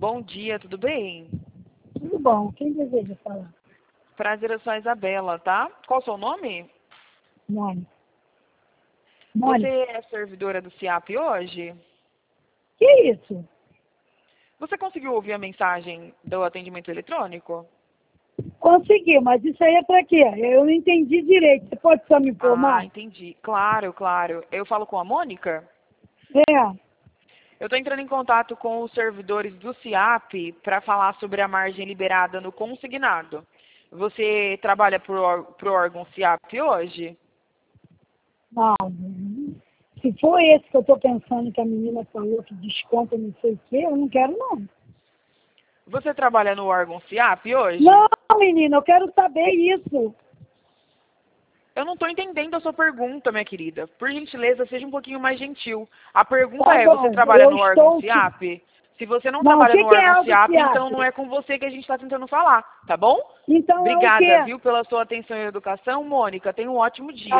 Bom dia, tudo bem? Tudo bom. Quem deseja falar? Prazer, eu sou a Isabela, tá? Qual o seu nome? Mônica. Você Mônica. é servidora do CIAP hoje? Que isso? Você conseguiu ouvir a mensagem do atendimento eletrônico? Consegui, mas isso aí é pra quê? Eu não entendi direito. Você pode só me Ah, informar? entendi. Claro, claro. Eu falo com a Mônica? É. Eu estou entrando em contato com os servidores do CIAP para falar sobre a margem liberada no consignado. Você trabalha pro órgão CIAP hoje? Não. Se for esse que eu tô pensando que a menina falou que desconta não sei o quê, eu não quero não. Você trabalha no órgão CIAP hoje? Não, menina, eu quero saber isso. Eu não estou entendendo a sua pergunta, minha querida. Por gentileza, seja um pouquinho mais gentil. A pergunta Tá é, você bom, trabalha eu no órgão estou... CIAP? Se você não Não, o trabalha no que é órgão algo CIAP, então não CIAP? é com você que a gente está tentando falar, tá bom? Então é o Obrigada, quê? viu, pela sua atenção e educação, Mônica. Tenha um ótimo dia.